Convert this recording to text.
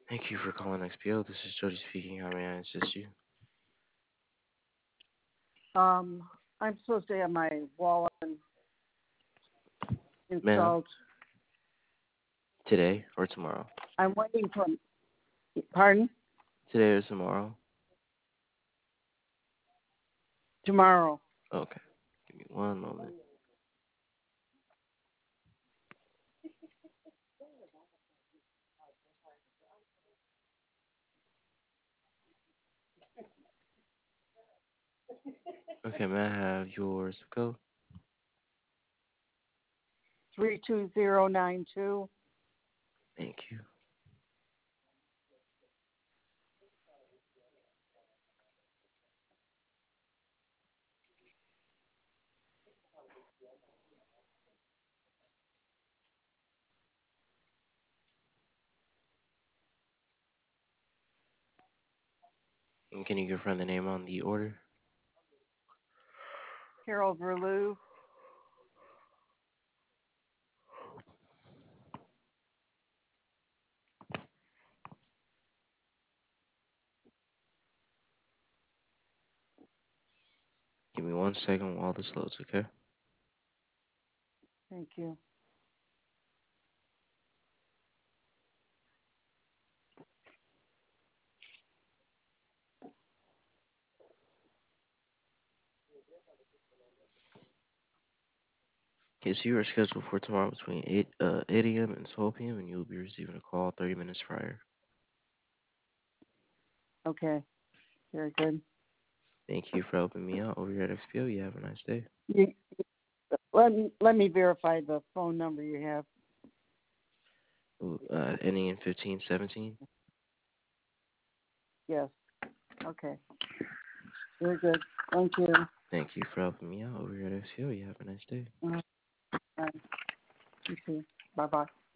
Thank you for calling XPO. This is Jody speaking. How may I assist you? Um, I'm supposed to have my wall Ma'am, installed. today or tomorrow? I'm waiting for. Pardon? Today or tomorrow? Tomorrow. Okay. Give me one moment. Okay, may I have your zip code? 32092. Thank you. And can you confirm the name on the order? Carol Verlew. Give me 1 second while this loads, okay? Thank you. Okay, so you are scheduled for tomorrow between 8 a.m. and 12 p.m. and you will be receiving a call 30 minutes prior. Okay. Very good. Thank you for helping me out over here at XPO. You have a nice day. You, let me verify the phone number you have. Ooh, ending in 1517. Yes. Okay. Very good. Thank you. Thank you for helping me out over here at XPO. You have a nice day. Bye. You too. Bye bye.